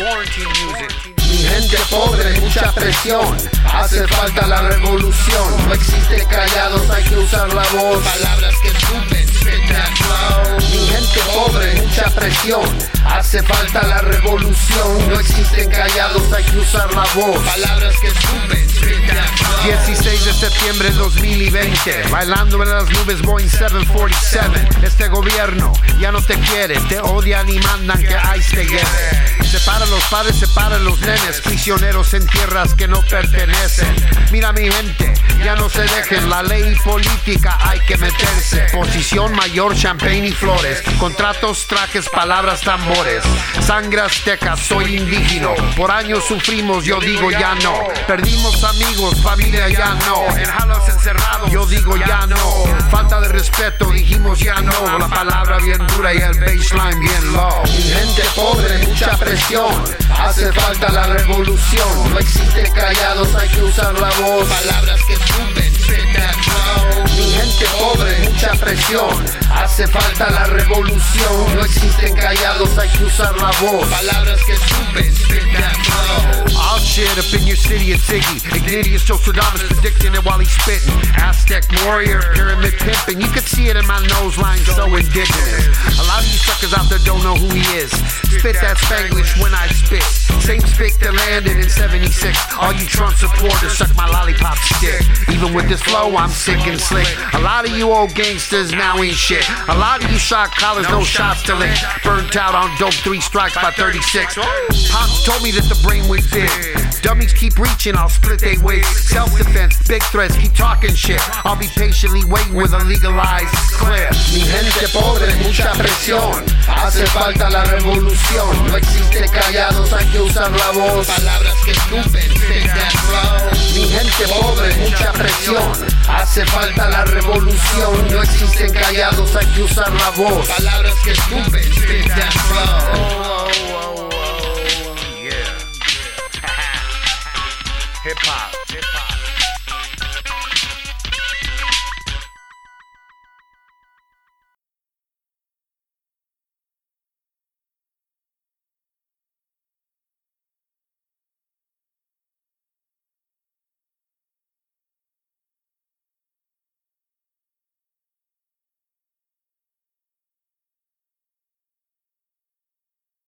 Quarantine music. Mi gente pobre, mucha presión. Hace falta la revolución. No existe callados, hay que usar la voz. Palabras que escupen, spit that flow. Mi gente pobre, mucha presión. Hace falta la revolución. No existen callados, hay que usar la voz. Palabras que escupen, spit that flow. 16 de septiembre de 2020, bailando en las nubes Boeing 747. Este gobierno ya no te quiere, te odian y mandan que ICE te lleve. Separa a los padres, separa a los nenes, prisioneros en tierras que no pertenecen. Mira mi gente, ya no se dejen, la ley política hay que meterse. Posición mayor, champagne y flores, contratos, trajes, palabras, tambores. Sangre azteca, soy indígena, por años sufrimos, yo digo ya no. Perdimos amigos, familia ya no. En jalos encerrados, yo digo ya no. Falta de respeto, dijimos ya no. La palabra bien dura y el baseline bien low. Mi gente pobre, mucha presión. Hace falta la revolución. No existe callados, hay que usar la voz. Palabras que escupen, spit that flow. Mi gente pobre, mucha presión. Hace falta la revolución. No existen callados, hay que usar la voz. Palabras que escupen, spit that flow. I'll shit up in your city of Tiggy. Ignatius Nostradamus predicting it while he's spitting. Aztec warrior, pyramid pimping. You could see it in my nose line, so indigenous. A lot of you suckers out there don't know who he is. Spit that Spanglish when I spit. Same spit that landed in 76. All you Trump supporters suck my lollipop stick. Even with this flow, I'm sick and slick. A lot of you old gangsters now ain't shit. A lot of you shot collars, no shots to lick. Burnt out on dope, 3 strikes by 36. Pops told me that the brain was big. Dummies keep reaching, I'll split they wigs. Self-defense, big threats, keep talking shit. I'll be patiently waiting with a legalized clip. Mi gente pobre, mucha presión. Hace falta la revolución. No existe callados, hay que usar la voz. Palabras que escupen, spit that flow. Mi gente pobre, mucha presión. Hace falta la revolución. No existen callados, hay que usar la voz. Palabras que escupen, spit that flow. Yeah. Hip hop.